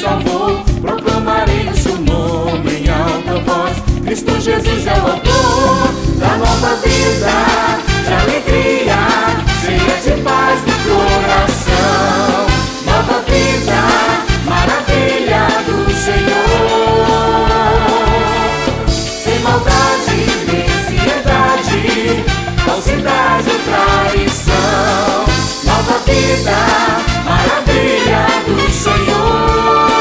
salvou. Proclamarei o seu nome em alta voz. Cristo Jesus é o autor da nova vida, de alegria, cheia de paz no coração. Nova vida, maravilha do Senhor. Sem maldade, nem ansiedade, falsidade ou traição. Nova vida, maravilha do Senhor.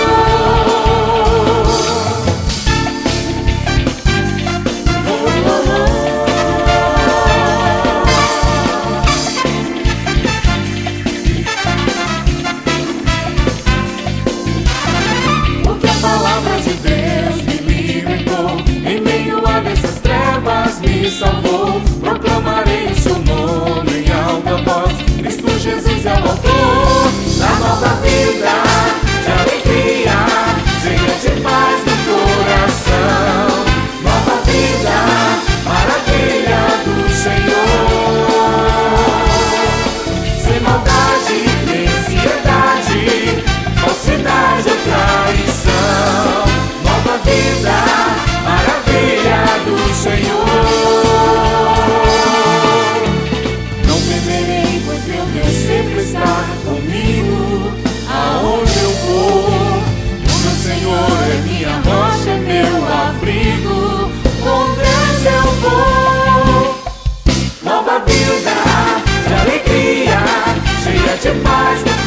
Porque a palavra de Deus me libertou, em meio a dessas trevas me salvou. Proclamarei o seu nome em alta voz. Cristo Jesus é o autor da nova vida, de alegria, cheia de paz no coração. Nova vida, maravilha do Senhor. Sem maldade, nem ansiedade, falsidade ou traição. Nova vida, maravilha do Senhor. Não temerei, pois meu Deus sempre está comigo. Aonde eu vou, o meu Senhor é minha rocha, é meu abrigo. Com Deus eu vou. Nova vida, de alegria, cheia de paz no